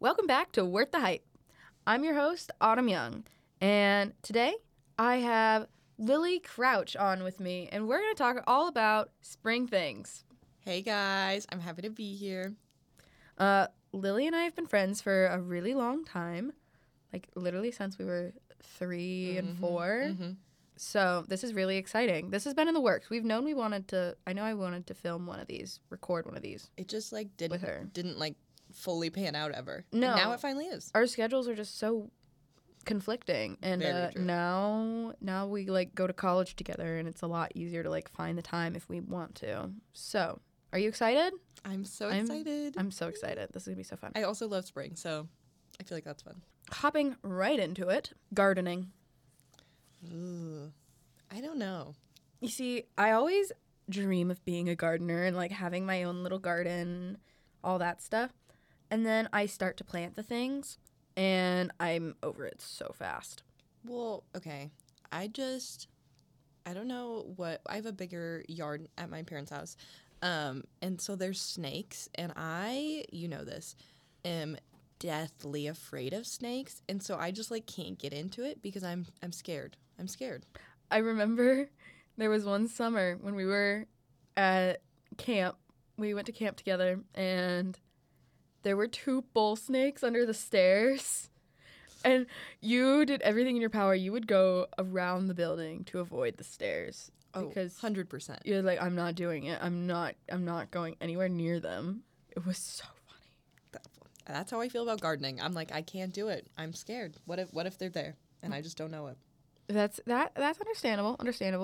Welcome back to Worth the Hype. I'm your host, Autumn Young, and today I have Lily Crouch on with me, and we're going to talk all spring things. Hey guys, I'm happy to be here. Lily and I have been friends for a really long time, like literally since we were 3 and 4. So this is really exciting. This has been in the works. We've known I wanted to film one of these, record one of these. It just didn't fully pan out ever. No. And now it finally is. Our schedules are just so conflicting, and now we go to college together, and it's a lot easier to find the time if we want to. So, are you excited? I'm so excited. I'm so excited. This is gonna be so fun. I also love spring, so I feel like that's fun. Hopping right into it, gardening. Ooh, I don't know. You see, I always dream of being a gardener and having my own little garden, all that stuff. And then I start to plant the things, and I'm over it so fast. Well, okay. I don't know I have a bigger yard at my parents' house. And so there's snakes, and you know this, am deathly afraid of snakes. And so I just can't get into it because I'm scared. I'm scared. I remember there was one summer when we were at camp. We went to camp together, and there were 2 bull snakes under the stairs. And you did everything in your power. You would go around the building to avoid the stairs. Oh, because 100%. You're like, I'm not doing it. I'm not going anywhere near them. It was so funny. That's how I feel about gardening. I'm like, I can't do it. I'm scared. What if they're there and I just don't know it? That's understandable.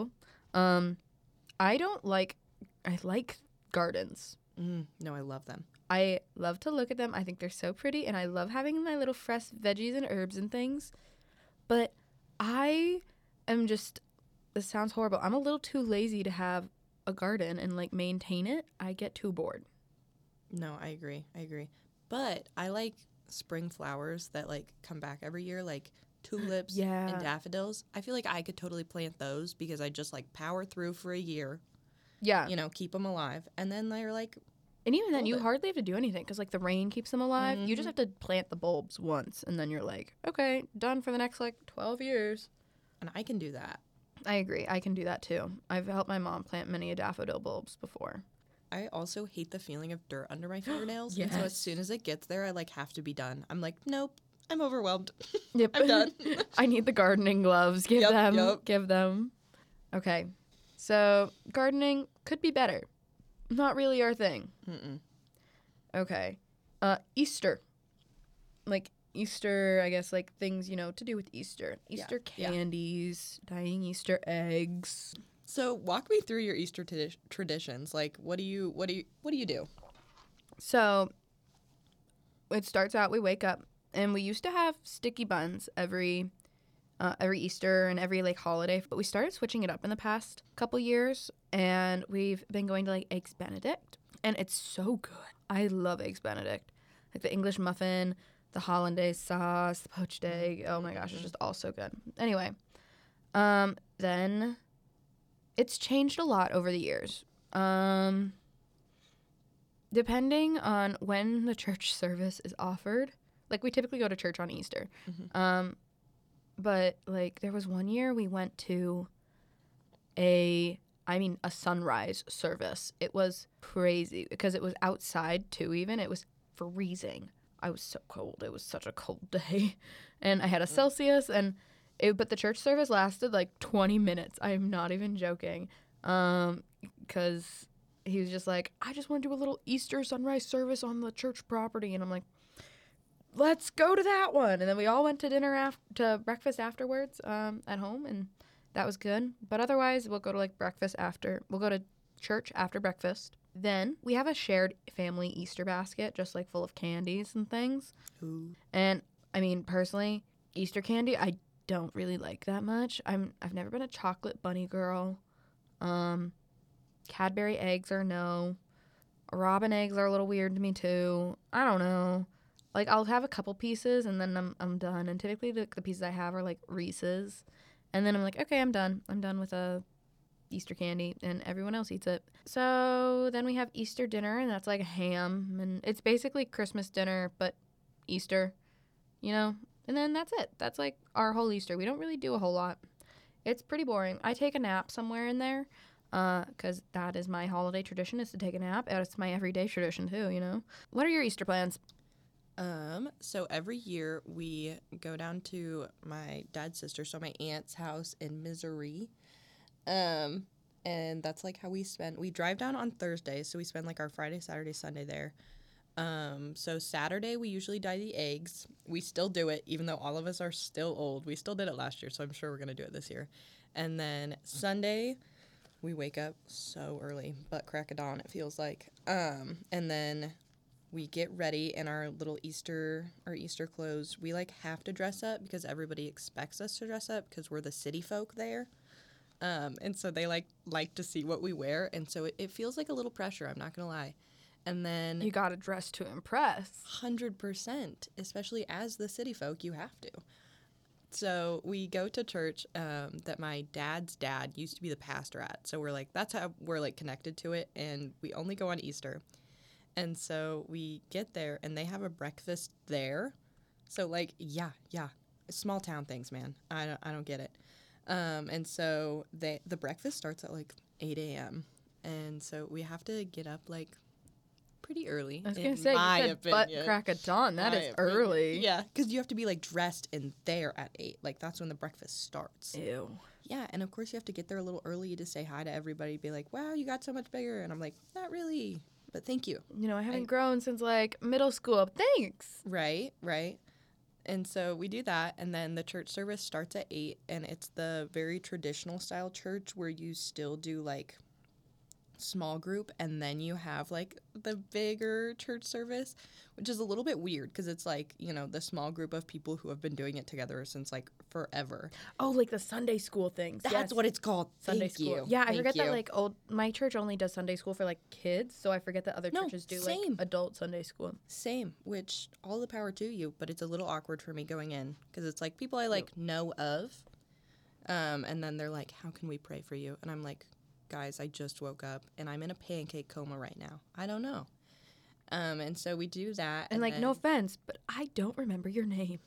I like gardens. No, I love them. I love to look at them. I think they're so pretty, and I love having my little fresh veggies and herbs and things. But I am just, this sounds horrible, I'm a little too lazy to have a garden and maintain it. I get too bored. No, I agree. But I like spring flowers that come back every year, like tulips and daffodils. I feel like I could totally plant those because I just power through for a year. Yeah. Keep them alive. And then they're and even then, you hardly have to do anything because, the rain keeps them alive. You just have to plant the bulbs once, and then you're okay, done for the next, 12 years. And I can do that. I agree. I can do that, too. I've helped my mom plant many daffodil bulbs before. I also hate the feeling of dirt under my fingernails. Yes. And so as soon as it gets there, I, have to be done. I'm nope, I'm overwhelmed. Yep. I'm done. I need the gardening gloves. Give them. Okay. So, gardening could be better. Not really our thing. Mm-mm. Okay. Easter. Easter, I guess, things, to do with Easter. Easter candies, dyeing Easter eggs. So, walk me through your Easter traditions. What do you do? So, it starts out, we wake up, and we used to have sticky buns every Easter and every holiday, but we started switching it up in the past couple years, and we've been going to Eggs Benedict, and it's so good. I love Eggs Benedict, the English muffin, the hollandaise sauce, the poached egg. Oh my gosh, it's just all so good. Anyway, then it's changed a lot over the years. Depending on when the church service is offered, we typically go to church on Easter. Mm-hmm. But, there was one year we went to a sunrise service. It was crazy because it was outside, too, even. It was freezing. I was so cold. It was such a cold day. And I had a Celsius, but the church service lasted, 20 minutes. I am not even joking. Because he was just I just want to do a little Easter sunrise service on the church property. And I'm like, let's go to that one. And then we all went to breakfast afterwards at home, and that was good. But otherwise, we'll go to breakfast after. We'll go to church after breakfast. Then we have a shared family Easter basket, just full of candies and things. Ooh. And personally, Easter candy I don't really like that much. I've never been a chocolate bunny girl. Cadbury eggs are no. Robin eggs are a little weird to me too. I don't know. I'll have a couple pieces and then I'm done. And typically the pieces I have are Reese's. And then I'm okay, I'm done. I'm done with a Easter candy, and everyone else eats it. So then we have Easter dinner, and that's ham. And it's basically Christmas dinner, but Easter, you know? And then that's it. That's like our whole Easter. We don't really do a whole lot. It's pretty boring. I take a nap somewhere in there because that is my holiday tradition is to take a nap. And it's my everyday tradition too, you know? What are your Easter plans? So every year we go down to my dad's sister, so my aunt's house in Missouri. And that's like how we drive down on Thursday, so we spend like our Friday, Saturday, Sunday there. So Saturday we usually dye the eggs. We still do it, even though all of us are still old. We still did it last year, so I'm sure we're gonna do it this year. And then Sunday, we wake up so early, butt crack of dawn, it feels like. And then we get ready in our Easter clothes. We like have to dress up because everybody expects us to dress up because we're the city folk there. And so they like to see what we wear, and so it feels like a little pressure, I'm not gonna lie. And then You gotta dress to impress. 100%, especially as the city folk, you have to. So we go to church that my dad's dad used to be the pastor at. So we're like, that's how we're like connected to it, and we only go on Easter. And so we get there, and they have a breakfast there. So like, yeah, small town things, man. I don't get it. And so the breakfast starts at like 8 a.m. And so we have to get up like pretty early. I was gonna in say, my you said butt opinion. crack of dawn. That My is opinion. early. Yeah, because you have to be like dressed in there at 8. Like that's when the breakfast starts. Ew. Yeah, and of course you have to get there a little early to say hi to everybody. Be like, wow, you got so much bigger. And I'm like, not really, but thank you. You know, I haven't grown since like middle school. Thanks. Right. And so we do that, and then the church service starts at 8, and it's the very traditional style church where you still do like small group, and then you have like the bigger church service, which is a little bit weird because it's like, you know, the small group of people who have been doing it together since like forever. Oh, like the Sunday school things. That's Yes. what it's called. Sunday Thank school. you. Yeah, I Thank forget you. that like my church only does Sunday school for like kids, so I forget that other No, churches do same. like adult Sunday school. Same, which all the power to you, but it's a little awkward for me going in because it's like people I like know of, and then they're like, how can we pray for you? And I'm like, guys, I just woke up and I'm in a pancake coma right now. I don't know. And so we do that. And like, then, no offense, but I don't remember your name.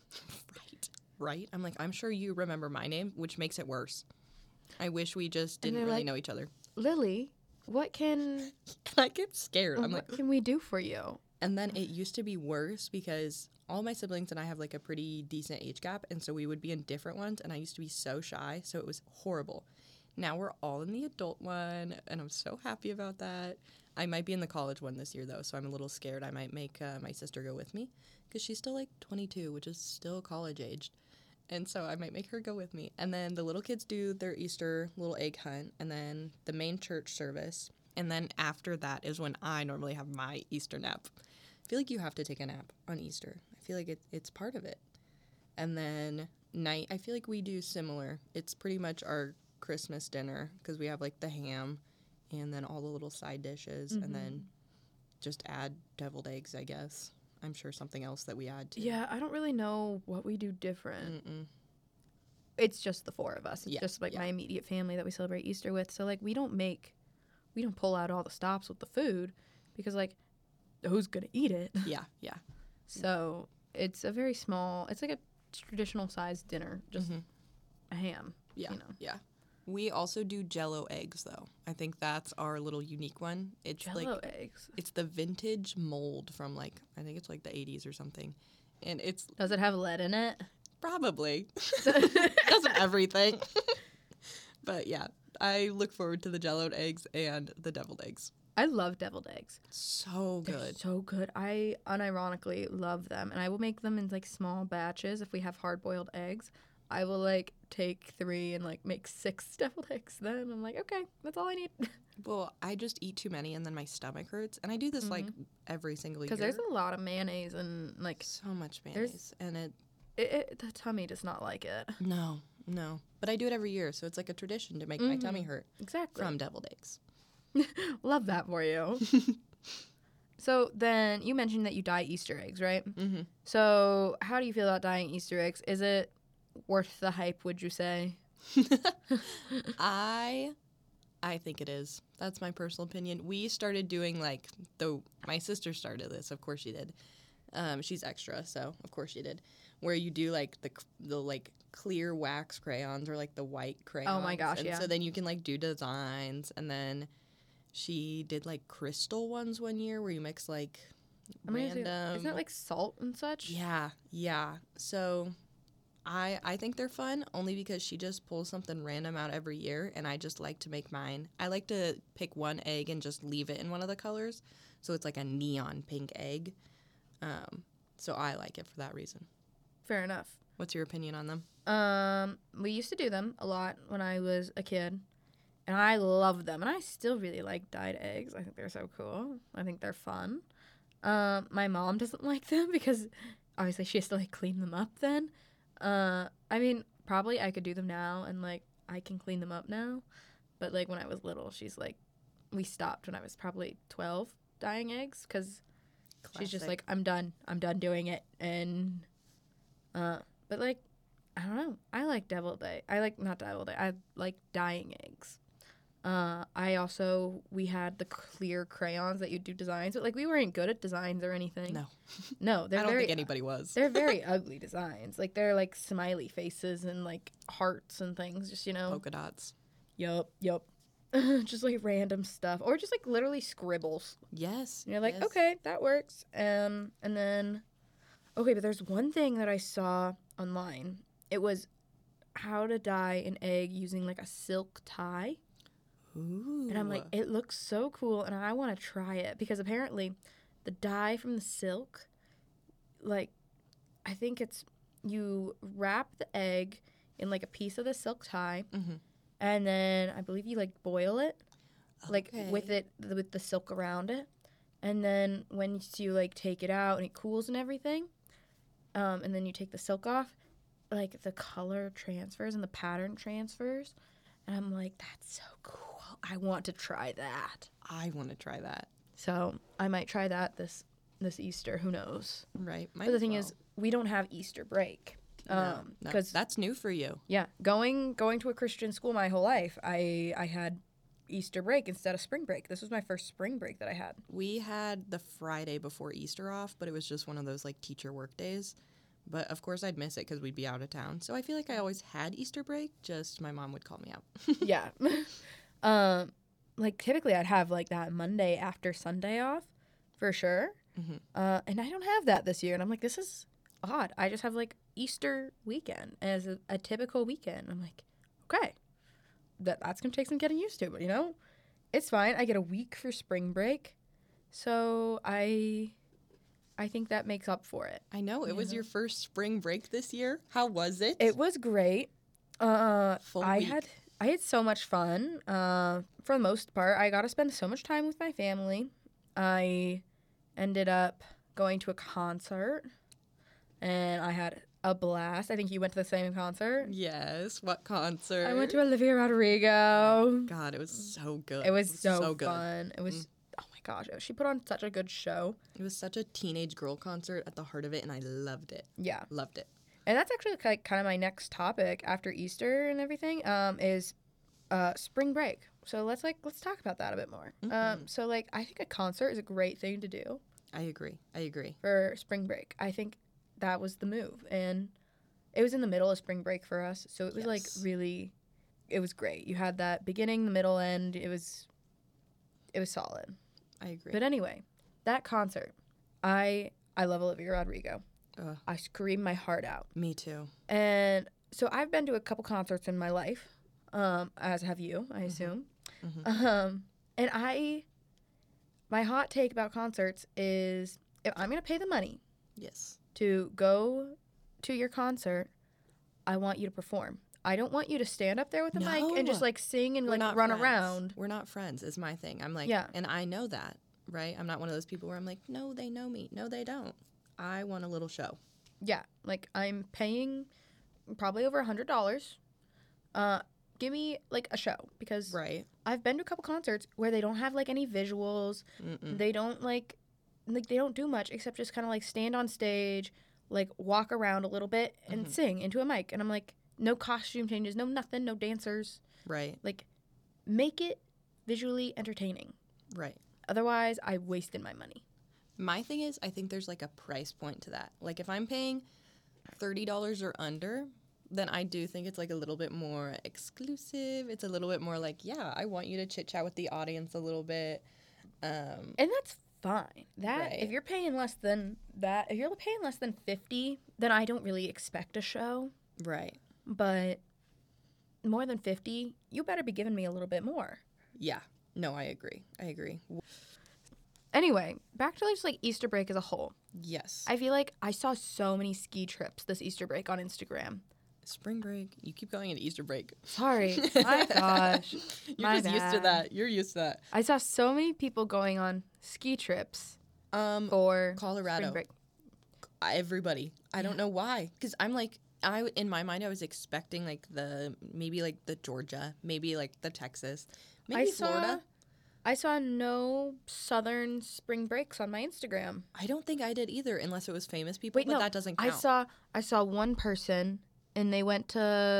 Right? I'm like, I'm sure you remember my name, which makes it worse. I wish we just And didn't they're really like, know each other. Lily, what can I get scared. I'm like, what can we do for you? and then it used to be worse because all my siblings and I have like a pretty decent age gap, and so we would be in different ones, and I used to be so shy, so it was horrible. Now we're all in the adult one, and I'm so happy about that. I might be in the college one this year, though, so I'm a little scared. I might make my sister go with me because she's still like 22, which is still college aged. And so I might make her go with me. And then the little kids do their Easter little egg hunt, and then the main church service. And then after that is when I normally have my Easter nap. I feel like you have to take a nap on Easter. I feel like it's part of it. And then night, I feel like we do similar. It's pretty much our Christmas dinner because we have like the ham and then all the little side dishes, and then just add deviled eggs, I guess. I'm sure something else that we add to. Yeah, I don't really know what we do different. It's just the four of us. It's just like my immediate family that we celebrate Easter with. So like we don't pull out all the stops with the food because like who's gonna eat it? Yeah. So it's a very small. It's like a traditional sized dinner, just a ham. Yeah. You know. Yeah. We also do Jell-O eggs, though. I think that's our little unique one. It's Jell-O like eggs. it's the vintage mold from like I think it's like the 80s or something, and it's Does it have lead in it? probably doesn't everything. But yeah, I look forward to the Jell-O eggs and the deviled eggs. I love deviled eggs. So They're good. so good. I unironically love them, and I will make them in like small batches. If we have hard-boiled eggs, I will like take 3 and like make 6 deviled eggs. Then I'm like, okay, that's all I need. Well, I just eat too many and then my stomach hurts, and I do this like every single year. Because there's a lot of mayonnaise and like so much mayonnaise, and the tummy does not like it. no. But I do it every year, so it's like a tradition to make my tummy hurt Exactly. from deviled eggs. Love that for you. So then you mentioned that you dye Easter eggs, right? Mm-hmm. So how do you feel about dyeing Easter eggs? Is it worth the hype, would you say? I think it is. That's my personal opinion. We started doing like my sister started this, of course she did. She's extra, so of course she did. Where you do like the like clear wax crayons or like the white crayons. Oh my gosh, and yeah. so then you can like do designs, and then she did like crystal ones one year where you mix like random. Isn't that like salt and such? Yeah. So I think they're fun only because she just pulls something random out every year, and I just like to make mine. I like to pick one egg and just leave it in one of the colors, so it's like a neon pink egg. So I like it for that reason. Fair enough. What's your opinion on them? We used to do them a lot when I was a kid, and I loved them, and I still really like dyed eggs. I think they're so cool. I think they're fun. My mom doesn't like them because obviously she has to like clean them up then. I mean, probably I could do them now, and like I can clean them up now, but like when I was little, she's like, we stopped when I was probably 12 dyeing eggs because she's just like, I'm done doing it. And but like, I don't know, I like I like dyeing eggs. We had the clear crayons that you do designs, but like we weren't good at designs or anything. No, I don't think anybody was. They're very ugly designs. Like they're like smiley faces and like hearts and things, just, you know. Polka dots. Yup. Just like random stuff, or just like literally scribbles. Yes. And you're like, yes. okay, that works. And then, okay, but there's one thing that I saw online. It was how to dye an egg using like a silk tie. Ooh. And I'm like, it looks so cool, and I want to try it because apparently the dye from the silk, like, I think it's you wrap the egg in like a piece of the silk tie, and then I believe you like boil it, like with the silk around it, and then once you like take it out and it cools and everything, and then you take the silk off, like the color transfers and the pattern transfers, and I'm like, that's so cool. I want to try that. I want to try that. So I might try that this Easter. Who knows? Right. But the thing is, we don't have Easter break. No, that's new for you. Yeah, going to a Christian school my whole life, I had Easter break instead of spring break. This was my first spring break that I had. We had the Friday before Easter off, but it was just one of those like teacher work days. But of course I'd miss it because we'd be out of town. So I feel like I always had Easter break, just my mom would call me out. Yeah. Like typically I'd have like that Monday after Sunday off for sure. And I don't have that this year. And I'm like, this is odd. I just have like Easter weekend as a typical weekend. I'm like, okay, that's going to take some getting used to, but you know, it's fine. I get a week for spring break. So I think that makes up for it. I know. It was your first spring break this year. How was it? It was great. I had so much fun. For the most part, I got to spend so much time with my family. I ended up going to a concert, and I had a blast. I think you went to the same concert. Yes. What concert? I went to Olivia Rodrigo. God, it was so good. It was so good. fun. It was, oh my gosh, she put on such a good show. It was such a teenage girl concert at the heart of it, and I loved it. Yeah. Loved it. And that's actually like kind of my next topic after Easter and everything, is spring break. So let's talk about that a bit more. So like I think a concert is a great thing to do. I agree. For spring break. I think that was the move. And it was in the middle of spring break for us. So it was like really, it was great. You had that beginning, the middle, end. It was solid. I agree. But anyway, that concert, I love Olivia Rodrigo. I screamed my heart out. Me too. And so I've been to a couple concerts in my life, as have you, I assume. And my hot take about concerts is if I'm going to pay the money to go to your concert, I want you to perform. I don't want you to stand up there with a mic and just like sing and like run around. We're not friends is my thing. I'm like, and I know that, right? I'm not one of those people where I'm like, no, they know me. No, they don't. I want a little show. Yeah, like I'm paying probably over $100. Give me like a show because I've been to a couple concerts where they don't have like any visuals. They don't like they don't do much except just kind of like stand on stage, like walk around a little bit and sing into a mic. And I'm like, no costume changes, no nothing, no dancers. Right. Like make it visually entertaining. Right. Otherwise, I wasted my money. My thing is, I think there's like a price point to that. Like if I'm paying $30 or under, then I do think it's like a little bit more exclusive. It's a little bit more like, yeah, I want you to chit chat with the audience a little bit. And that's fine. That Right. if you're paying less than that, if you're paying less than 50, then I don't really expect a show. Right. But more than 50, you better be giving me a little bit more. Yeah. No, I agree. I agree. Anyway, back to just like Easter break as a whole. Yes. I feel like I saw so many ski trips this Easter break on Instagram. Spring break. You keep calling it Easter break. Sorry. My gosh. You're My just used to bad. that. You're used to that. I saw so many people going on ski trips for Colorado. spring break. Everybody. I don't know why. Because I'm like, in my mind, I was expecting like maybe like the Georgia, maybe like the Texas, maybe Florida. I saw no southern spring breaks on my Instagram. I don't think I did either, unless it was famous people. Wait, but no, that doesn't count. I saw one person, and they went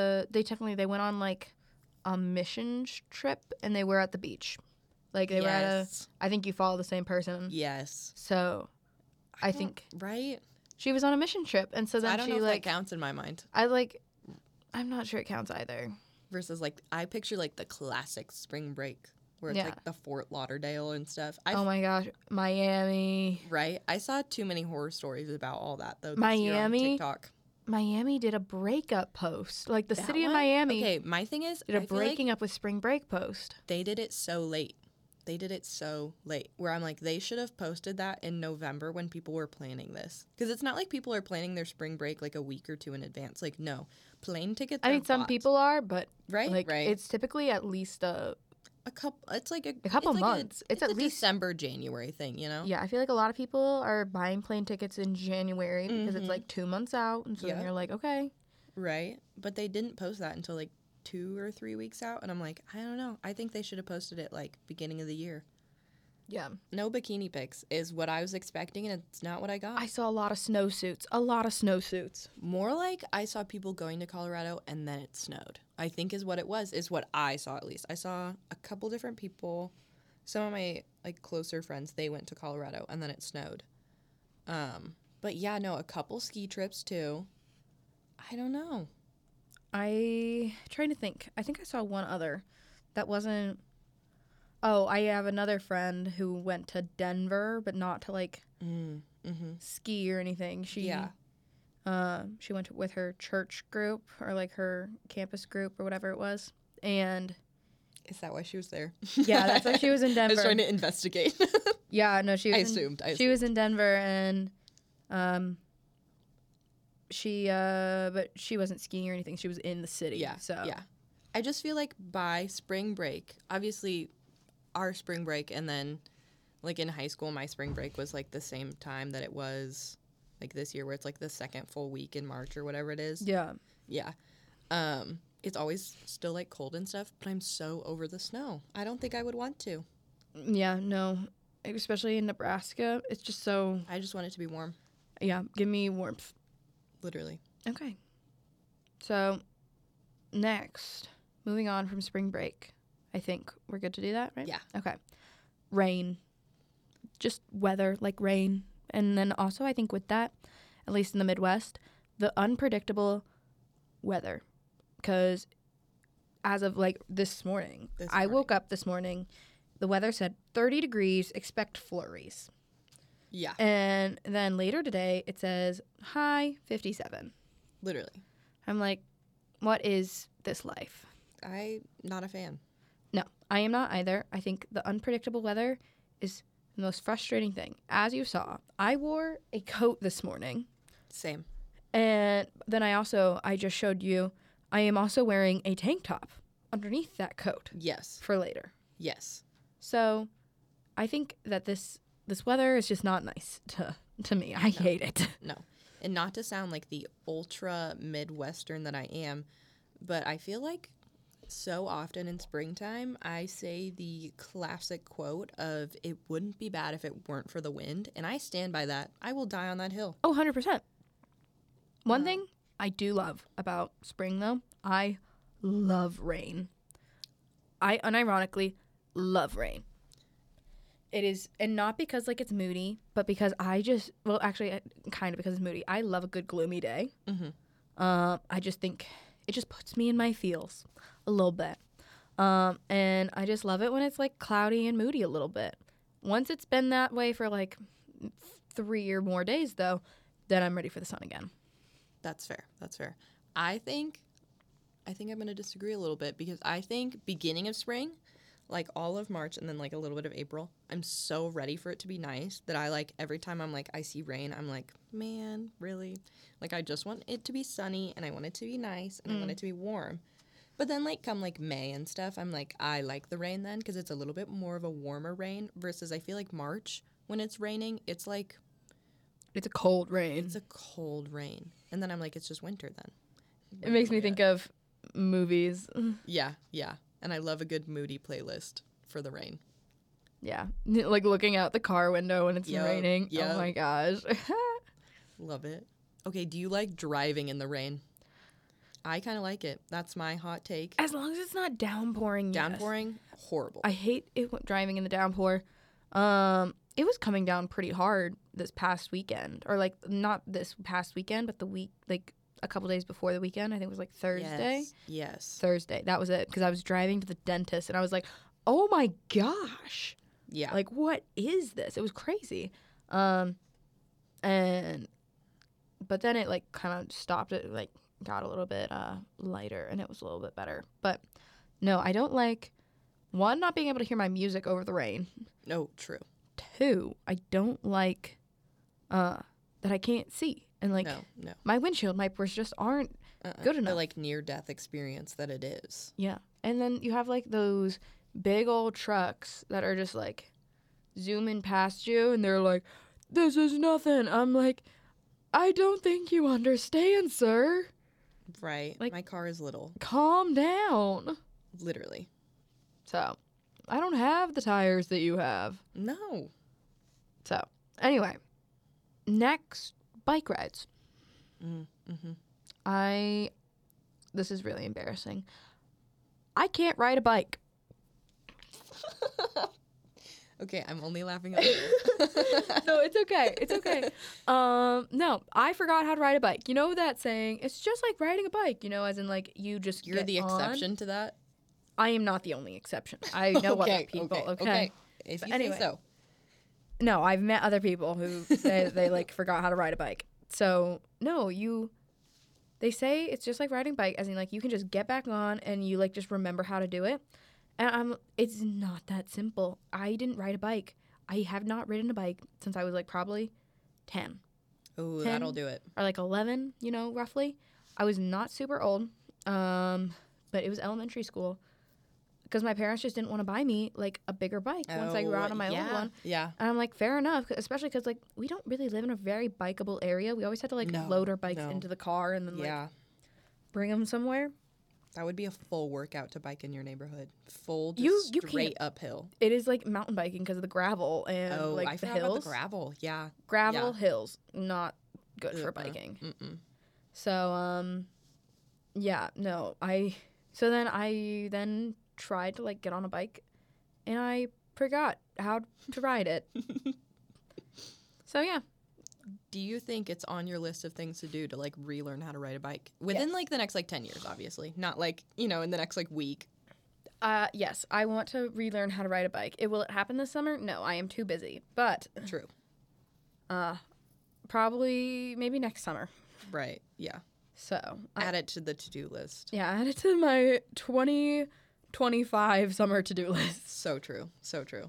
on like a mission trip, and they were at the beach. Like they were at I think you follow the same person. Yes. So I think right. she was on a mission trip, and so then I don't she know if like that counts in my mind. I'm not sure it counts either. Versus like I picture like the classic spring break where it's Yeah. like the Fort Lauderdale and stuff. Oh my gosh, Miami. Right. I saw too many horror stories about all that though. Miami? This year on TikTok. Miami did a breakup post. Like the That city of one? Miami Okay, my thing is did a I feel like breaking up with spring break post. they did it so late. They did it so late where I'm like, they should have posted that in November when people were planning this. Because it's not like people are planning their spring break like a week or two in advance. Like, no. Plane tickets I are mean, some bought. people are, but Right, like right. it's typically at least a couple. It's like a couple it's like months. It's a at least December, January thing, you know? yeah. I feel like a lot of people are buying plane tickets in January because it's Mhm. like 2 months out, and so then Yep. you're like, okay, Right. But they didn't post that until like 2 or 3 weeks out. And I'm like, I don't know. I think they should have posted it like beginning of the year. yeah. No bikini pics is what I was expecting, and it's not what I got. I saw a lot of snowsuits. More like I saw people going to Colorado and then it snowed. I think is what it was, is what I saw at least. I saw a couple different people. Some of my like closer friends, they went to Colorado and then it snowed. But yeah, no, a couple ski trips too. I don't know. Trying to think. I think I saw one other that wasn't. Oh, I have another friend who went to Denver, but not to like ski or anything. She went with her church group or like her campus group or whatever it was, and Is that why she was there? yeah, that's why she was in I Denver. was trying to investigate. Yeah, no, she was. I assumed. She was in Denver, and but she wasn't skiing or anything. She was in the city. Yeah. So Yeah. I just feel like by spring break, obviously our spring break and then like in high school, my spring break was like the same time that it was like this year where it's like the second full week in March or whatever it is. yeah. Yeah. It's always still like cold and stuff, but I'm so over the snow. I don't think I would want to. Yeah, no. Especially in Nebraska. It's just so, I just want it to be warm, yeah, give me warmth. literally. Okay. So, next, moving on from spring break. I think we're good to do that, right? Yeah. Okay. Rain. Just weather, like rain. And then also, I think with that, at least in the Midwest, the unpredictable weather. Because as of like this morning, I woke up this morning, the weather said 30 degrees, expect flurries. Yeah. And then later today, it says high 57. Literally. I'm like, what is this life? I'm not a fan. No, I am not either. I think the unpredictable weather is the most frustrating thing. As you saw, I wore a coat this morning. Same. And then I just showed you, I am also wearing a tank top underneath that coat Yes. for later. Yes. So I think that this weather is just not nice to me. I hate it. No. And not to sound like the ultra Midwestern that I am, but I feel like so often in springtime, I say the classic quote of, it wouldn't be bad if it weren't for the wind. And I stand by that. I will die on that hill. Oh, 100%. One thing I do love about spring, though, I love rain. I unironically love rain. It is, and not because like it's moody, but because actually, kind of because it's moody. I love a good gloomy day. Mm-hmm. I just think it just puts me in my feels a little bit. And I just love it when it's like cloudy and moody a little bit. Once it's been that way for like 3 or more days, though, then I'm ready for the sun again. That's fair. That's fair. I think I'm going to disagree a little bit because I think beginning of spring, like all of March and then like a little bit of April, I'm so ready for it to be nice that I like every time I'm like, I see rain, I'm like, man, really? Like I just want it to be sunny and I want it to be nice and I want it to be warm. But then like come like May and stuff, I'm like, I like the rain then because it's a little bit more of a warmer rain versus I feel like March when it's raining, it's like. It's a cold rain. It's a cold rain. And then I'm like, it's just winter then. It makes me think of movies. Yeah, yeah. And I love a good moody playlist for the rain. Yeah. Like looking out the car window when it's raining. Yep. Oh my gosh. Love it. Okay, do you like driving in the rain? I kind of like it. That's my hot take. As long as it's not downpouring. Downpouring, horrible. I hate it driving in the downpour. It was coming down pretty hard this past weekend. Or like not this past weekend, but the week like a couple days before the weekend. I think it was like Thursday. Yes. Thursday. That was it. Because I was driving to the dentist and I was like, oh my gosh. Yeah. Like, what is this? It was crazy. But then it like kind of stopped. It like got a little bit lighter and it was a little bit better. But no, I don't like, one, not being able to hear my music over the rain. No, true. 2, I don't like that I can't see. And like no. my windshield wipers just aren't good enough. The like near-death experience that it is. Yeah. And then you have like those big old trucks that are just like zooming past you and they're like, this is nothing. I'm like, I don't think you understand, sir. Right. Like, my car is little. Calm down. Literally. So, I don't have the tires that you have. No. So, anyway, next, bike rides. Mm-hmm. This is really embarrassing. I can't ride a bike. Okay, I'm only laughing at you. No, it's okay. It's okay. No, I forgot how to ride a bike. You know that saying? It's just like riding a bike, you know, as in like you just You're get the on. exception to that? I am not the only exception. I know other people, okay? If But you anyway. say so. No, I've met other people who say that they like forgot how to ride a bike. So, no, they say it's just like riding a bike, as in like you can just get back on and you like just remember how to do it. And it's not that simple. I didn't ride a bike. I have not ridden a bike since I was like probably 10. Oh, 10 that'll do it. Or like 11, you know, roughly. I was not super old, but it was elementary school. Because my parents just didn't want to buy me like a bigger bike once I grew out of my old one. Yeah. And I'm like, fair enough, especially because like we don't really live in a very bikeable area. We always had to like load our bikes into the car and then like bring them somewhere. That would be a full workout to bike in your neighborhood. Full, You straight uphill. It is like mountain biking because of the gravel and like I the forgot about hills. the gravel. Yeah. Gravel hills, not good for biking. Mm-mm. So yeah, no, I then tried to like get on a bike and I forgot how to ride it. So yeah. Do you think it's on your list of things to do to like relearn how to ride a bike within like the next like 10 years, obviously, not like, you know, in the next like week? Yes, I want to relearn how to ride a bike. Will it happen this summer? No, I am too busy. But True. Probably maybe next summer. Right. Yeah. So add it to the to-do list. Yeah, add it to my 2025 summer to-do list. So true. So true.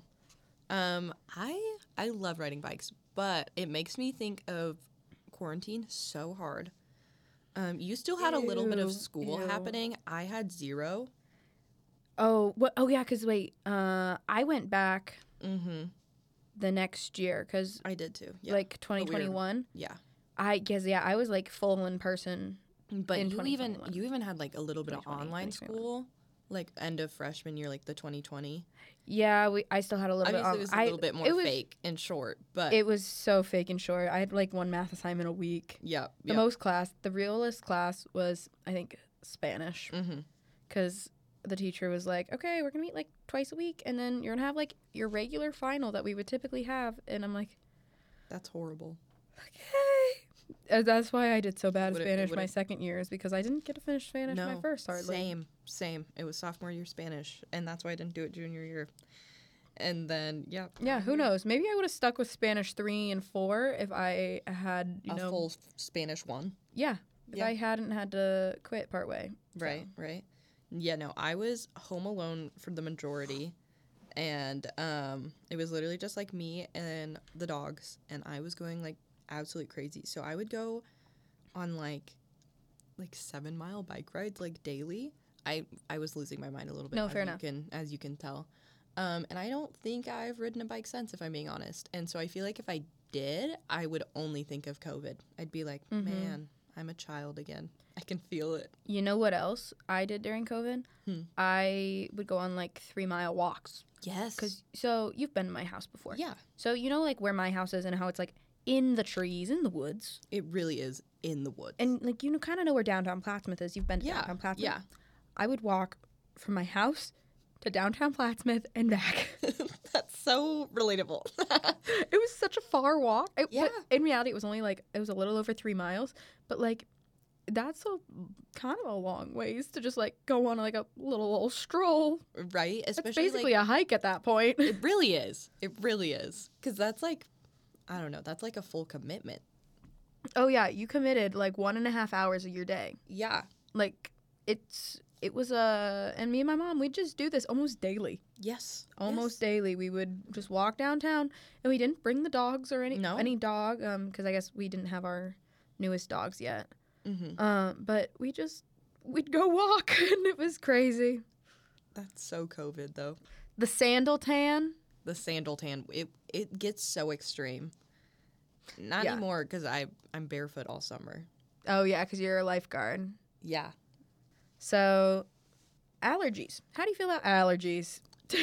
I love riding bikes, but it makes me think of quarantine so hard. You still had a little bit of school happening. I had 0. Oh, what? Oh yeah, because wait, I went back the next year because I did too. Yeah. Like 2021. Yeah. I guess I was like full in person. But you even had like a little bit of online school, like end of freshman year, like the 2020. Yeah, I still had a little bit. Obviously, it was a little bit more fake and short, but it was so fake and short. I had like one math assignment a week. Yeah. The realest class was I think Spanish, because the teacher was like, okay, we're going to meet like twice a week. And then you're going to have like your regular final that we would typically have. And I'm like, That's horrible. okay. That's why I did so bad at Would it- Spanish would my it- second year is because I didn't get to finish Spanish my first hardly. Same. It was sophomore year Spanish, and that's why I didn't do it junior year. And then, yeah. Yeah, who knows? Maybe I would have stuck with Spanish 3 and 4 if I had, A full Spanish 1. Yeah, if Yeah. I hadn't had to quit partway. Right. Yeah, no, I was home alone for the majority, and it was literally just like me and the dogs, and I was going like absolutely crazy. So I would go on like 7-mile bike rides like daily. I was losing my mind a little bit. No, fair enough. As you can tell. And I don't think I've ridden a bike since, if I'm being honest. And so I feel like if I did, I would only think of COVID. I'd be like, man, I'm a child again. I can feel it. You know what else I did during COVID? I would go on like 3-mile walks. Yes. So you've been to my house before. Yeah. So you know like where my house is and how it's like in the trees, in the woods. It really is in the woods. And like you kind of know where downtown Plattsmouth is. You've been to downtown Plattsmouth. Yeah. I would walk from my house to downtown Plattsmouth and back. That's so relatable. It was such a far walk. Yeah. But in reality, it was only like, it was a little over 3 miles. But like, that's kind of a long ways to just like go on like a little stroll. Right? It's Especially basically a hike at that point. it really is. It really is. Because that's like, I don't know, that's like a full commitment. Oh yeah, you committed like 1.5 hours of your day. Yeah. Like it was and me and my mom, we'd just do this almost daily. Yes. Almost daily. We would just walk downtown, and we didn't bring the dogs or any dog, because I guess we didn't have our newest dogs yet. But we'd go walk, and it was crazy. That's so COVID though. The sandal tan. The sandal tan, it gets so extreme. Not Yeah. anymore because I'm barefoot all summer. Oh yeah, because you're a lifeguard. Yeah. So, allergies. How do you feel about allergies?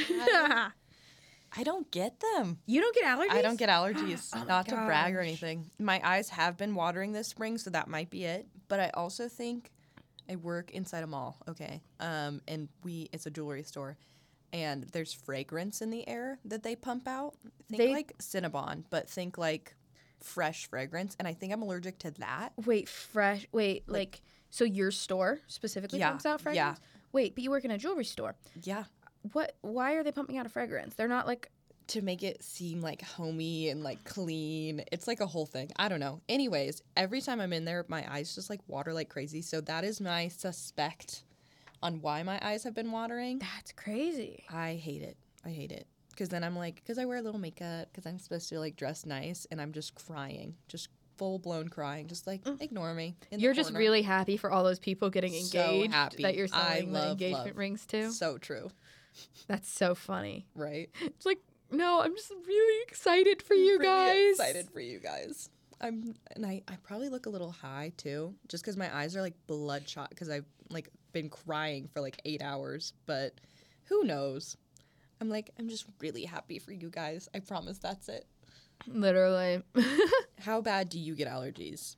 I don't get them. You don't get allergies? I don't get allergies. Oh my Not to brag or gosh. anything. My eyes have been watering this spring, so that might be it. But I also think I work inside a mall, okay? And it's a jewelry store. And there's fragrance in the air that they pump out. Think like Cinnabon, but think like fresh fragrance. And I think I'm allergic to that. Wait, fresh. Wait, like so your store specifically Yeah, pumps out fragrance? yeah. Wait, but you work in a jewelry store. Yeah. What? Why are they pumping out a fragrance? They're not like. To make it seem like homey and like clean. It's like a whole thing. I don't know. Anyways, every time I'm in there, my eyes just like water like crazy. So that is my suspect on why my eyes have been watering. That's crazy. I hate it. Because then I'm like, because I wear a little makeup, because I'm supposed to like dress nice, and I'm just crying, just full blown crying, just like ignore me. In the You're just corner. really happy for all those people getting So engaged happy. that you're I selling the love engagement love. rings to. So true, That's so funny. right? It's like, no, I'm just really excited for you Really guys. excited for you guys. I probably look a little high too, just because my eyes are like bloodshot because I've like been crying for like 8 hours. But who knows? I'm just really happy for you guys. I promise that's it. Literally. How bad do you get allergies?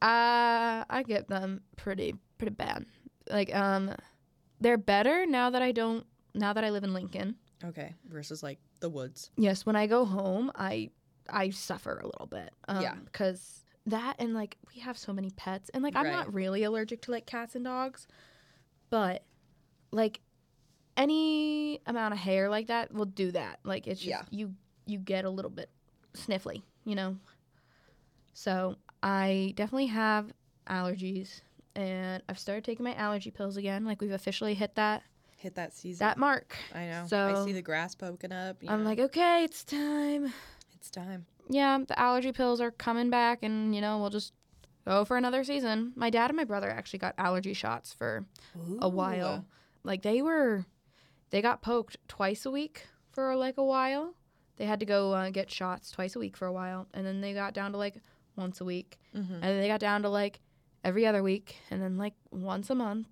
I get them pretty bad. Like, they're better now that I live in Lincoln. Okay, versus like the woods. Yes, when I go home, I suffer a little bit. Yeah. Because that and, like, we have so many pets. And, like, I'm Right. not really allergic to, like, cats and dogs. But, like, any amount of hair like that will do that. Like, it's just, you get a little bit sniffly, you know? So, I definitely have allergies. And I've started taking my allergy pills again. Like, we've officially hit that season. mark. I know. So I see the grass poking up. I'm like, okay, it's time. it's time. Yeah, the allergy pills are coming back, and, you know, we'll just go for another season. My dad and my brother actually got allergy shots for a while. Like, they got poked twice a week for, like, a while. They had to go get shots twice a week for a while, and then they got down to, like, once a week. And then they got down to, like, every other week, and then, like, once a month.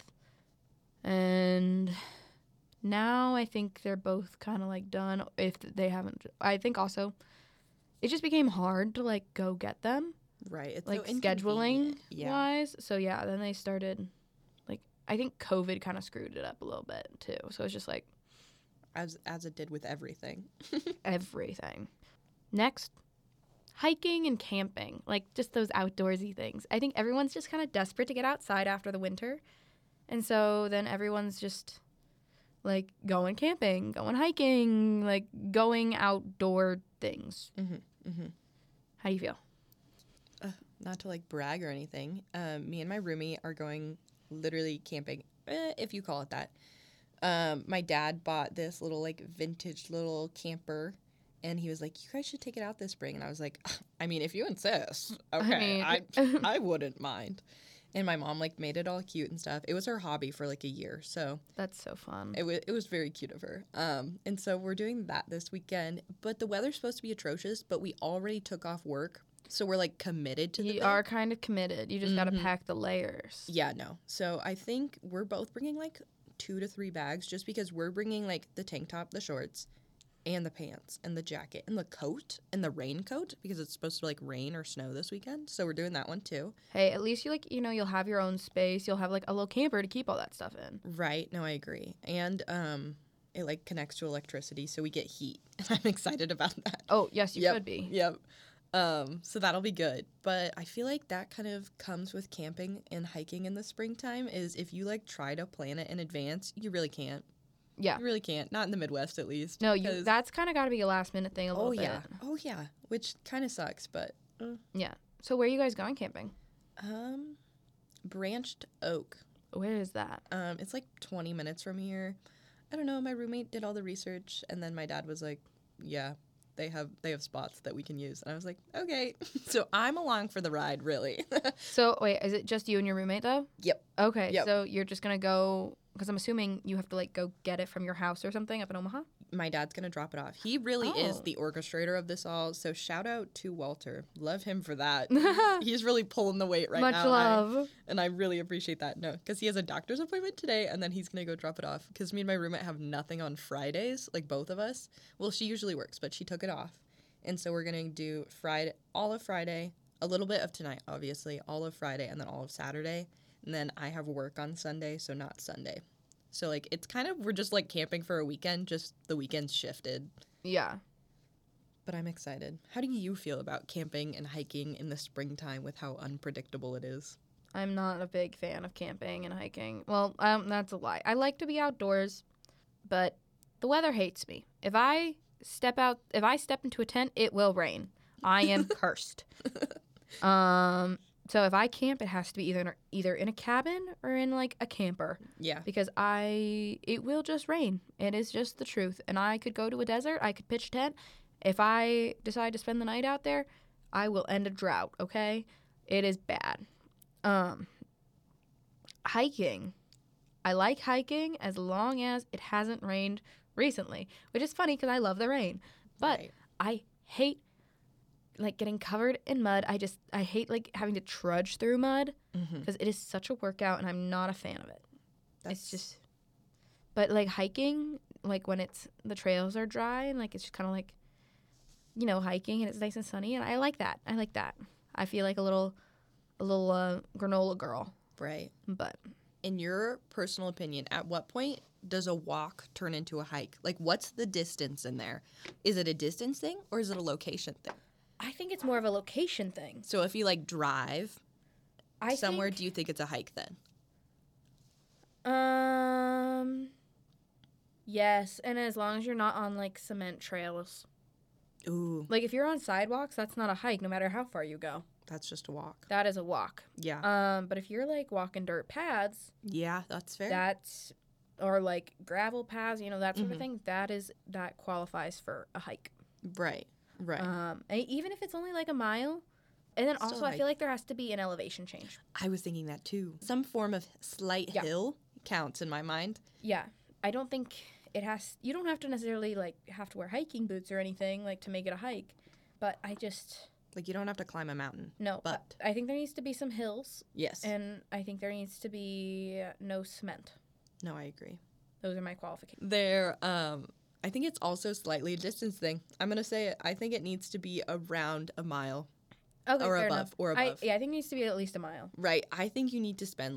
And now I think they're both kind of, like, done if they haven't. I think also it just became hard to, like, go get them, Right. It's like, so scheduling inconvenient. Yeah. wise. So, yeah, then they started, like, I think COVID kind of screwed it up a little bit too. So it's just like As it did with everything. everything. Next, hiking and camping, like just those outdoorsy things. I think everyone's just kind of desperate to get outside after the winter. And so then everyone's just like going camping, going hiking, like going outdoor things. How do you feel? Not to like brag or anything. Me and my roomie are going literally camping, if you call it that. My dad bought this little like vintage little camper, and he was like, "You guys should take it out this spring." And I was like, "I mean, if you insist, okay, I wouldn't mind." And my mom like made it all cute and stuff. It was her hobby for like a year, so That's so fun. it was very cute of her. And so we're doing that this weekend. But the weather's supposed to be atrocious. But we already took off work, so we're like committed to the You thing. are kind of committed. You just got to pack the layers. Yeah, no. So I think we're both bringing like 2 to 3 bags, just because we're bringing like the tank top, the shorts, and the pants, and the jacket, and the coat, and the raincoat, because it's supposed to like rain or snow this weekend. So we're doing that one too. Hey, at least you like, you'll have your own space. You'll have like a little camper to keep all that stuff in. Right. No, I agree. And it like connects to electricity, so we get heat. And I'm excited about that. Oh, yes, you Yep. should be. Yep. So that'll be good. But I feel like that kind of comes with camping and hiking in the springtime, is if you like try to plan it in advance, you really can't. Yeah. You really can't. Not in the Midwest, at least. No, 'cause- that's kind of got to be a last minute thing a little Oh bit. yeah. Oh yeah. Which kind of sucks, but Yeah. So where are you guys going camping? Branched Oak. Where is that? It's like 20 minutes from here. I don't know. My roommate did all the research, and then my dad was like, "Yeah, they have spots that we can use." And I was like, "Okay." So I'm along for the ride, really. So wait, is it just you and your roommate though? Yep. Okay. Yep. So you're just gonna go, because I'm assuming you have to like go get it from your house or something up in Omaha. My dad's gonna drop it off. He really is Oh. the orchestrator of this all. So shout out to Walter. Love him for that. He's really pulling the weight right Much now. love. And I really appreciate that. No, because he has a doctor's appointment today, and then he's going to go drop it off. Because me and my roommate have nothing on Fridays, like both of us. Well, she usually works, but she took it off. And so we're going to do all of Friday, a little bit of tonight, obviously, all of Friday, and then all of Saturday. And then I have work on Sunday, so not Sunday. So, like, it's kind of, we're just, like, camping for a weekend, just the weekend's shifted. Yeah. But I'm excited. How do you feel about camping and hiking in the springtime with how unpredictable it is? I'm not a big fan of camping and hiking. Well, that's a lie. I like to be outdoors, but the weather hates me. If I step into a tent, it will rain. I am cursed. So if I camp, it has to be either in a cabin or in like a camper, Yeah. because it will just rain. It is just the truth. And I could go to a desert. I could pitch a tent. If I decide to spend the night out there, I will end a drought. Okay, it is bad. Hiking. I like hiking as long as it hasn't rained recently, which is funny because I love the rain. But Right. I hate like getting covered in mud. I hate like having to trudge through mud because it is such a workout and I'm not a fan of it. It's just, but like hiking, like when the trails are dry and like it's just kind of like, hiking and it's nice and sunny, and I like that. I feel like a little granola girl. Right. But In your personal opinion, at what point does a walk turn into a hike? Like, what's the distance in there? Is it a distance thing or is it a location thing? I think it's more of a location thing. So if you like drive somewhere, do you think it's a hike then? Yes, and as long as you're not on like cement trails. Ooh, Like if you're on sidewalks, that's not a hike no matter how far you go. that's just a walk. That is a walk. Yeah. But if you're like walking dirt paths, Yeah, that's fair. or like gravel paths, that sort of thing, that qualifies for a hike. Right. Right. Even if it's only like a mile. And then Still also a I hike. feel like there has to be an elevation change. I was thinking that too. Some form of slight Yeah. hill counts in my mind. Yeah. I don't think you don't have to necessarily like have to wear hiking boots or anything like to make it a hike. But Like, you don't have to climb a mountain. no. But I think there needs to be some hills, yes. and I think there needs to be no cement. No, I agree. Those are my qualifications. I think it's also slightly a distance thing. I'm going to say it. I think it needs to be around a mile. Okay, Or fair above, enough. or above. I think it needs to be at least a mile. Right. I think you need to spend like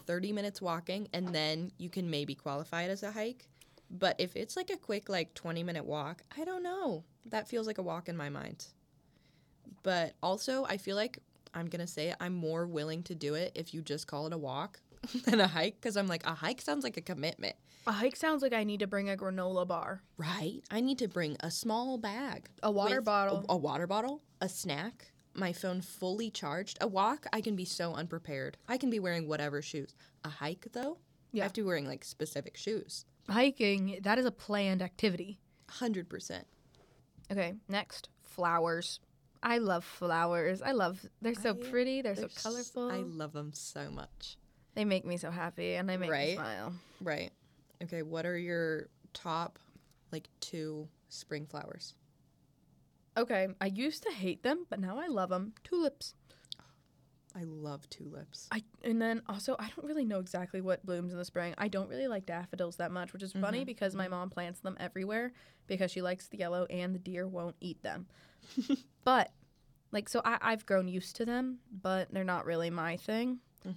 30 minutes walking, and then you can maybe qualify it as a hike. But if it's like a quick, like 20-minute walk, I don't know. That feels like a walk in my mind. But also, I feel like I'm going to say I'm more willing to do it if you just call it a walk than a hike, because I'm like, a hike sounds like a commitment. A hike sounds like I need to bring a granola bar. Right? I need to bring a small bag. A water bottle. A water bottle, a snack, my phone fully charged. A walk, I can be so unprepared. I can be wearing whatever shoes. A hike, though, I have to be wearing, like, specific shoes. Hiking, that is a planned activity. 100%. Okay, next, flowers. I love flowers. They're so pretty. They're so colorful. I love them so much. They make me so happy, and they make me smile. Right. Okay, what are your top, like, 2 spring flowers? Okay, I used to hate them, but now I love them. Tulips. I love tulips. And then also, I don't really know exactly what blooms in the spring. I don't really like daffodils that much, which is funny because my mom plants them everywhere because she likes the yellow and the deer won't eat them. But, like, so I've grown used to them, but they're not really my thing.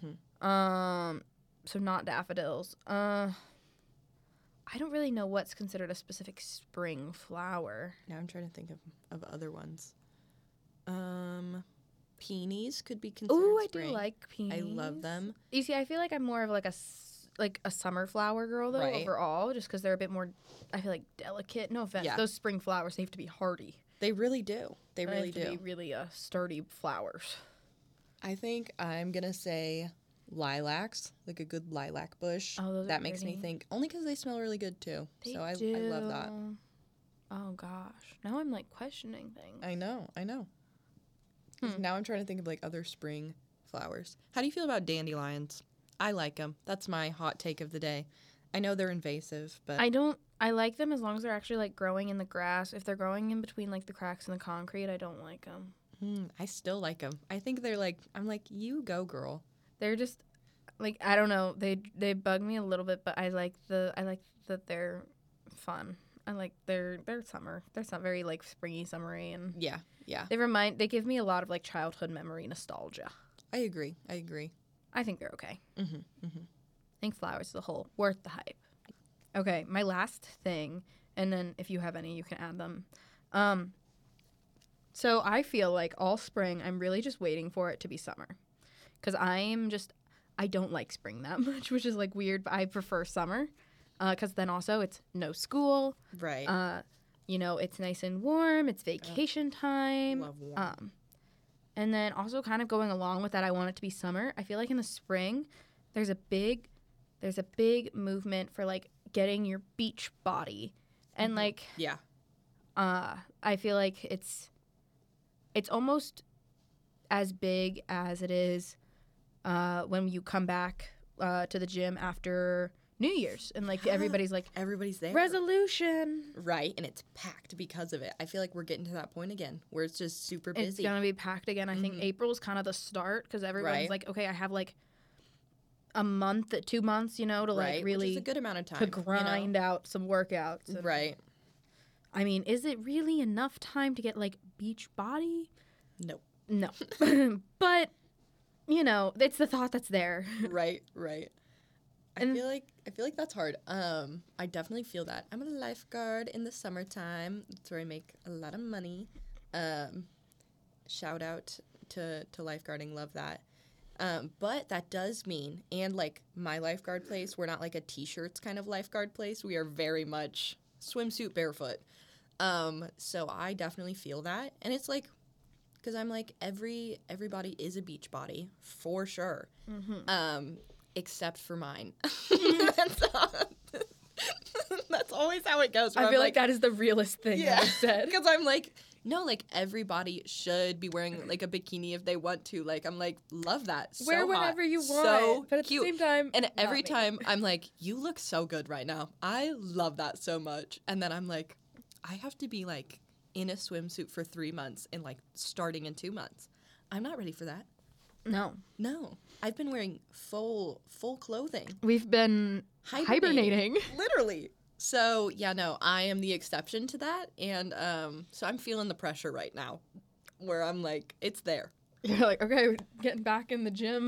So not daffodils. I don't really know what's considered a specific spring flower. Now I'm trying to think of other ones. Peonies could be considered spring. I do like peonies. I love them. You see, I feel like I'm more of like a summer flower girl though overall, just because they're a bit more, I feel like, delicate. No offense, those spring flowers, they have to be hardy. They really do. They really do. They have to be really sturdy flowers. I think I'm gonna say lilacs, like a good lilac bush. Oh, those that are makes me pretty. think, only because they smell really good too. They so I do. love that. Oh gosh, now I'm like questioning things. I know. 'Cause now I'm trying to think of like other spring flowers. How do you feel about dandelions? I like them. That's my hot take of the day. I know they're invasive, but I like them as long as they're actually like growing in the grass. If they're growing in between like the cracks in the concrete, I don't like them. I still like them. I think they're like, I'm like, you go, girl. They're just like, I don't know. They bug me a little bit, but I like that they're fun. I like they're summer. They're very like springy, summery, and Yeah. they give me a lot of like childhood memory nostalgia. I agree. I think they're okay. I think flowers as a whole worth the hype. Okay, my last thing, and then if you have any, you can add them. So I feel like all spring, I'm really just waiting for it to be summer, because I don't like spring that much, which is like weird, but I prefer summer, because then also it's no school. Right. It's nice and warm. It's vacation time. Love warm. And then also kind of going along with that, I want it to be summer. I feel like in the spring, there's a big movement for like getting your beach body, and like Yeah. I feel like it's almost as big as it is when you come back to the gym after New Year's, and like everybody's there. Resolution. Right, and it's packed because of it. I feel like we're getting to that point again where it's just super busy. It's going to be packed again. I think April's kind of the start, because everyone's like, okay, I have like a month, 2 months, to like really, which is a good amount of time to grind out some workouts. And, right. I mean, is it really enough time to get like beach body? Nope. No. But, it's the thought that's there. Right. I feel like that's hard. I definitely feel that. I'm a lifeguard in the summertime. That's where I make a lot of money. Shout out to lifeguarding. Love that. But that does mean, and like my lifeguard place, we're not like a t-shirts kind of lifeguard place. We are very much swimsuit barefoot. So I definitely feel that. And it's like, because I'm like, everybody is a beach body for sure. Except for mine. That's always how it goes. I feel like that is the realest thing I've said. Because I'm like, no, like everybody should be wearing like a bikini if they want to. Like, I'm like, love that. So wear whatever hot. you want. So but at cute. the same time, and every time I'm like, you look so good right now. I love that so much. And then I'm like, I have to be like in a swimsuit for 3 months and like starting in 2 months. I'm not ready for that. No. I've been wearing full clothing. We've been hibernating. Literally. So, yeah, no, I am the exception to that. And so I'm feeling the pressure right now where I'm like, it's there. You're like, okay, we're getting back in the gym. I'm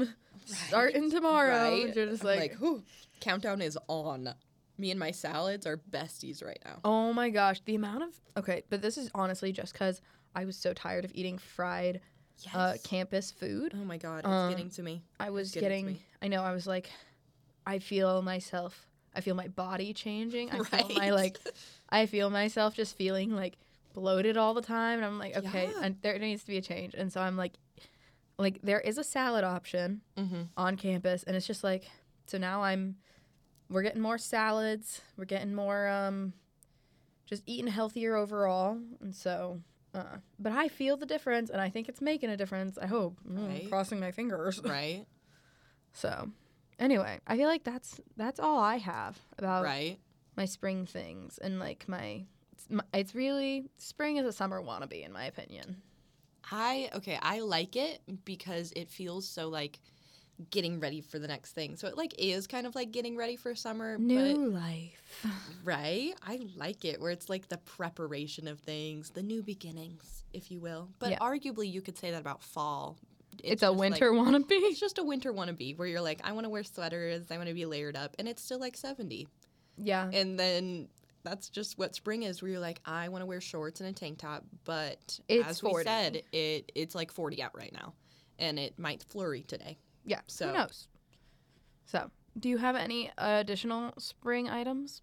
starting tomorrow. Right? And you're just I'm like, whew, countdown is on. Me and my salads are besties right now. oh my gosh, the amount of, okay, but this is honestly just because I was so tired of eating fried Yes. campus food. Oh my God, it's getting to me. I was getting to getting, me. I know, I was like, I feel my body changing. Right. I feel myself just feeling like bloated all the time. And I'm like, okay, Yeah. and there needs to be a change. And so I'm like there is a salad option Mm-hmm. on campus. And it's just like, so now we're getting more salads. We're getting more, just eating healthier overall. And so, but I feel the difference and I think it's making a difference. I hope. Right. Crossing my fingers. Right? So, anyway, I feel like that's all I have about Right? my spring things and like it's really spring is a summer wannabe in my opinion. I like it because it feels so like getting ready for the next thing. So it like is kind of like getting ready for summer. New life. But, right? I like it where it's like the preparation of things, the new beginnings, if you will. But Yeah. arguably you could say that about fall. It's a just, winter like, wannabe. It's just a winter wannabe where you're like, I want to wear sweaters, I want to be layered up, and it's still like 70. Yeah. And then that's just what spring is, where you're like, I want to wear shorts and a tank top, but It's as 40. we said, it's like 40 out right now, and it might flurry today. Yeah. So- Who knows? So, do you have any additional spring items?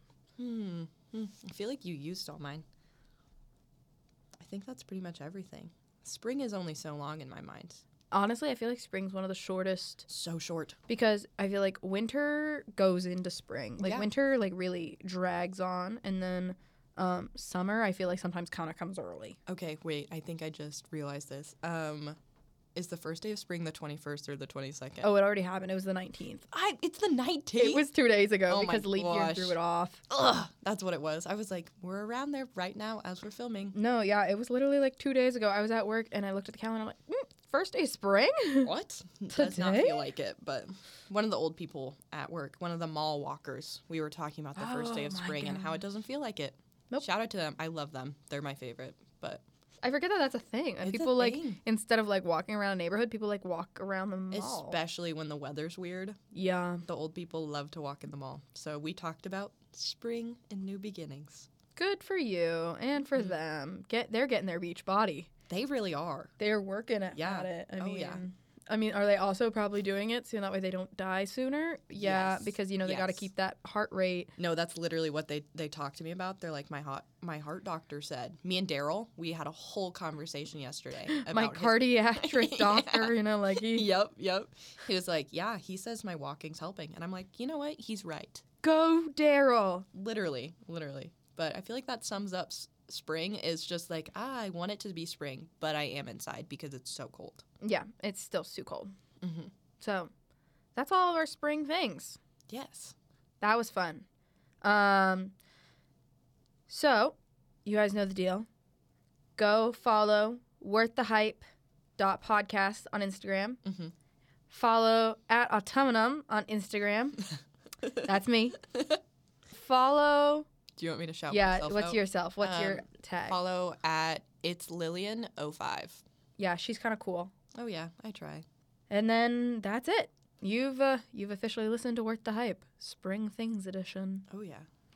I feel like you used all mine. I think that's pretty much everything. Spring is only so long in my mind. Honestly, I feel like spring's one of the shortest So short. because I feel like winter goes into spring. Like Yeah. winter like really drags on and then summer I feel like sometimes kind of comes early. Okay, wait, I think I just realized this. Is the first day of spring the 21st or the 22nd? Oh, it already happened. It was the 19th. It's the 19th. It was 2 days ago Oh my because leap year gosh. threw it off. Ugh, that's what it was. I was like, we're around there right now as we're filming. No, yeah, it was literally like 2 days ago. I was at work and I looked at the calendar and I'm like, first day of spring? What? Does not Today? feel like it, but one of the old people at work, one of the mall walkers, we were talking about the first day of Oh my spring and how it gosh. doesn't feel like it. Nope. Shout out to them. I love them. They're my favorite. But I forget that that's a thing. And It's a people like, thing. instead of like walking around a neighborhood, people like walk around the mall. especially when the weather's weird, Yeah. the old people love to walk in the mall. So we talked about spring and new beginnings. Good for you and for them. They're getting their beach body. They really are. They're working at Yeah. it. Oh, yeah. I mean, are they also probably doing it so that way they don't die sooner? Yeah, Yes. because they got to Yes. keep that heart rate. No, that's literally what they talked to me about. They're like, my heart doctor said. Me and Daryl, we had a whole conversation yesterday about My his- cardiac doctor, like he Yep. He was like, yeah, he says my walking's helping. And I'm like, you know what? He's right. go Daryl. Literally. But I feel like that sums up spring is just like, I want it to be spring, but I am inside because it's so cold. Yeah, it's still too cold. Mm-hmm. So that's all of our spring things. Yes. That was fun. So you guys know the deal. Go follow Worth the Hype .podcast on Instagram. Mm-hmm. Follow at Autumnum on Instagram. That's me. Follow. Do you want me to shout Yeah, myself what's out? yourself? What's your tag? Follow at It's Lillian05. Yeah, she's kind of cool. Oh, yeah, I try. And then that's it. You've officially listened to Worth the Hype Spring Things Edition. Oh, yeah.